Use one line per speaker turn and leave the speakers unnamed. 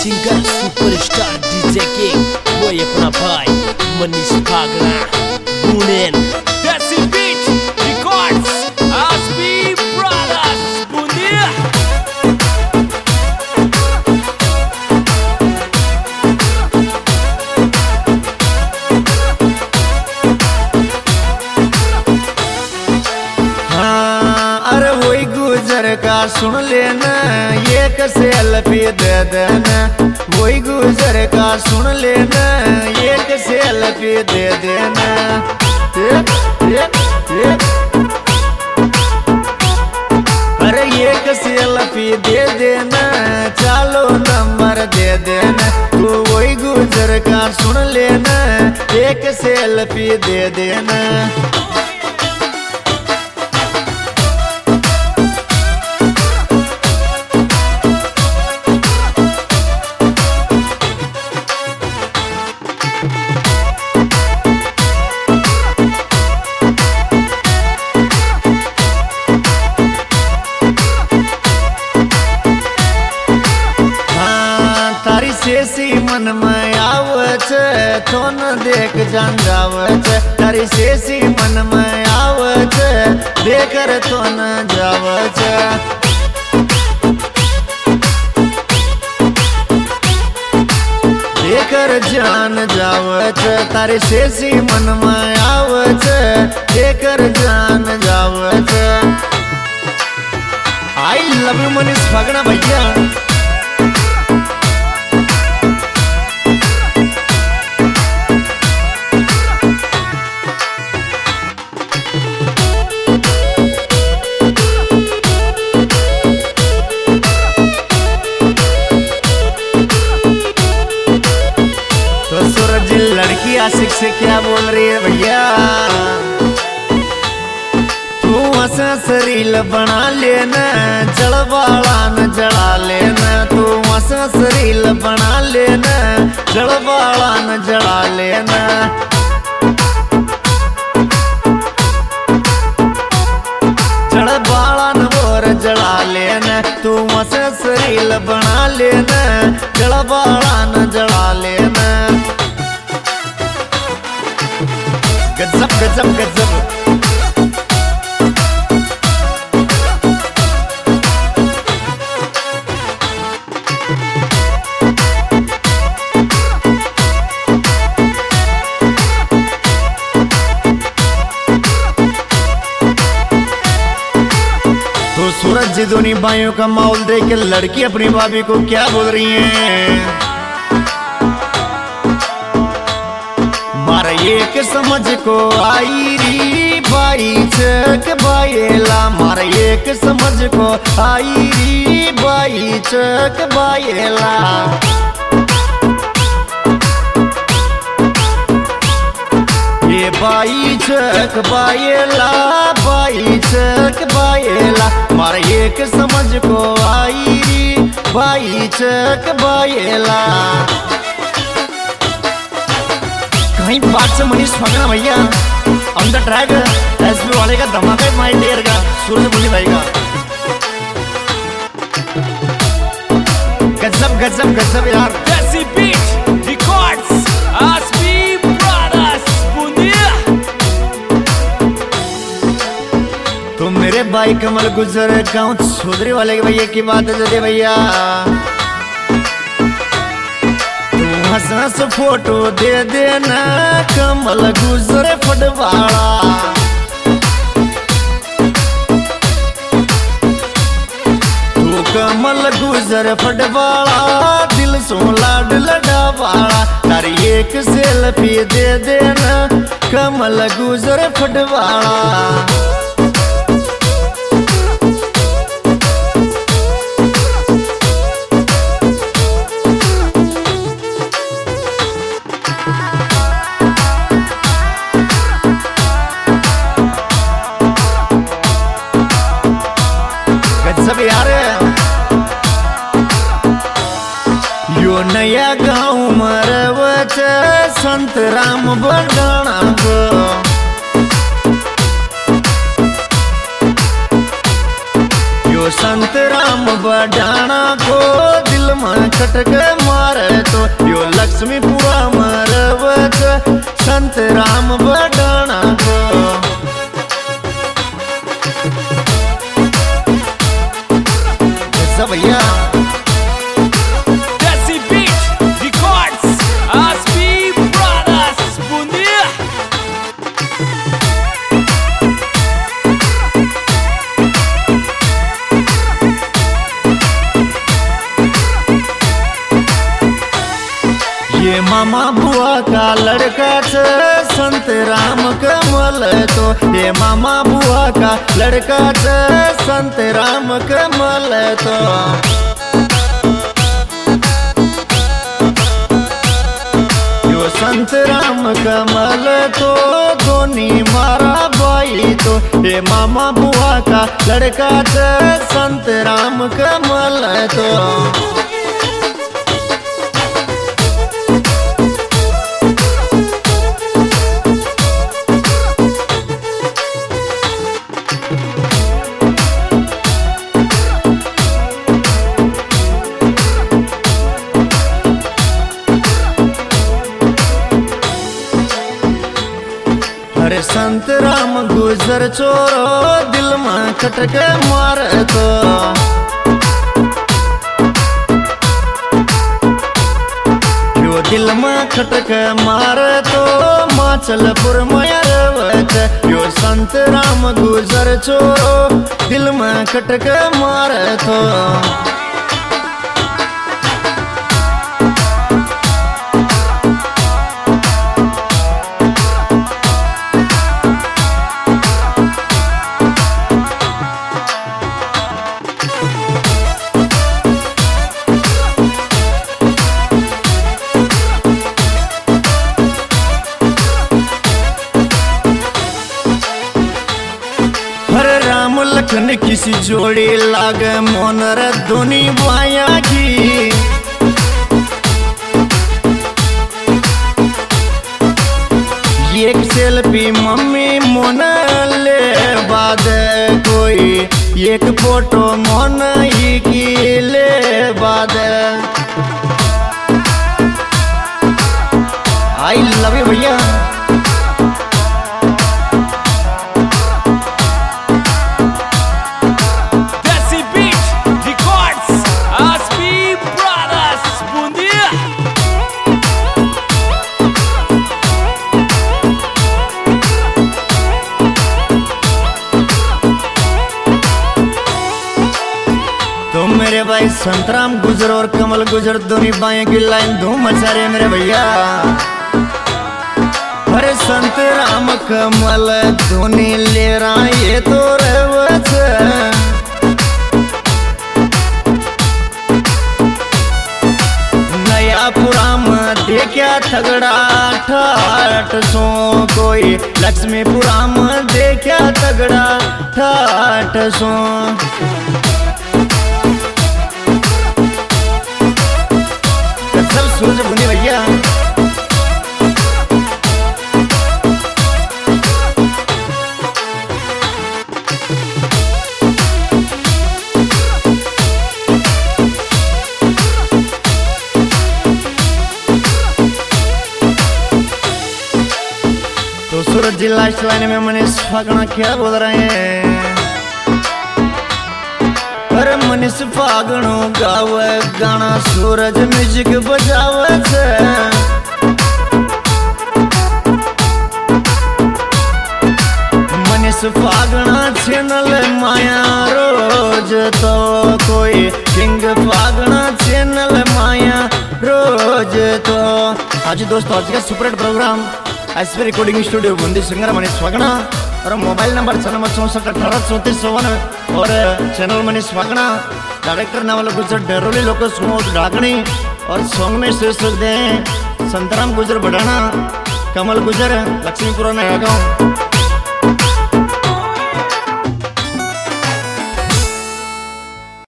Singer superstar DJ king वो अपना भाई मनीष भागना बुनेन देसी बीट रिकॉर्ड्स आसपी ब्रदर्स बुंदिया।
का सुन लेना एक सेल्फी दे देना, वही गुजर का सुन लेना एक सेल्फी दे देना। अरे एक सेल्फी दे देना, चलो नंबर दे देना। तू वही गुजर का सुन लेना एक सेल्फी दे देना। शेषी मन में आवच तो न देख जान जावच, तारी शेषी मन में आवच देकर तो न जावच। देकर जान जावच तारी शेषी मन में आवच देकर जान जावच। I love you Manish Bhagna भैया। लड़की आशिक से क्या बोल रही है भैया? तू हंसा शरील बना लेना, जड़वाला न जड़ा लेना। तू हंसा शरील बना लेना, जड़वाला न जड़ा लेना। जड़वाला न बोर जड़ा लेना, तू हंसा शरील बना लेना, जड़वाला न जड़ा लेना। गजब गजब गजब। तो सूरज जी दोनों भाइयों का माहौल देख के लड़की अपनी भाभी को क्या बोल रही है? मारा एक समझ को आई री भाई चक बायला, मारा एक समझ को आई री भाई चक बायला। ये भाई चक बायला, भाई चक बायला, मारा एक समझ को आई री भाई चक बायला। कहीं बात से मनीष भागना भैया ऑन द ट्रैक। एसपी वाले का धमाका माइंड डियर का सूरज बोली भाई का गजब गजब गजब यार।
देसी बीट रिकॉर्ड्स आसपी ब्रदर्स बुंदिया।
तो मेरे भाई कमल गुजर गाँव चौधरी वाले के भैया की बात है भैया। हंस फोटो दे देना कमल गुजरे फटवाड़ा। तू कमल गुजर फटवाड़ा, दिल सो लाड लडावाड़ा। तारी एक सेल्फी दे देना कमल गुजर फटवाड़ा। सब यार यो नया गाँव मरवच संत राम बगाना को। यो संत राम बगाना को दिल दिल में खटक मारे तो यो लक्ष्मीपुरा मरवच संत राम बडाना को भैया ये मामा बुआ का लड़का छ संत राम कमल तो ये मामा बुआ का लड़का छ संत राम कमल तो यो संत राम कमल तो धोनी मारा भाई तो ये मामा बुआ का लड़का छ संत राम कमल तो अरे संत राम गुजर छोरो दिल में खटक मार तो यो दिल में खटक मार तो माचलपुर में यो संत राम गुजर छोरो दिल में खटक मार तो लखन किसी जोड़ी लाग मोनर धोनी बाया की एक सेल्फी मम्मी मोन ले बाद कोई एक फोटो मोन ही की ले बाद आई लव यू भैया मेरे भाई संतराम गुजर और कमल गुजर दोनों बाएं की लाइन धूम मचा रहे मेरे भैया अरे संत राम कमल धोनी ले रहा ये तो रवच नया पुराम देखा थगड़ा ठाट सो कोई लक्ष्मीपुराम देखा तगड़ा ठाट सो सूरज बुनी भैया तो सूरज जी लास्ट लाइन में मनीष फागना क्या बोल रहे हैं अरे मनीष फागणो गावे गाना सूरज म्यूजिक बजावे मनीष फागणा चैनल माया रोज तो कोई किंग फागणा चैनल माया रोज तो आज दोस्तों आज का super hit programme SP recording studio Bundi singer Manish Phagna और मोबाइल नंबर 94641834 और चैनल मनीष फागणा डायरेक्टर नावल गुजर डेरोली लोको सुमोद डागणी और सॉन्ग में शेष सकते हैं संतराम गुजर बडाना कमल गुजर लक्ष्मीपुरा नया गाँव।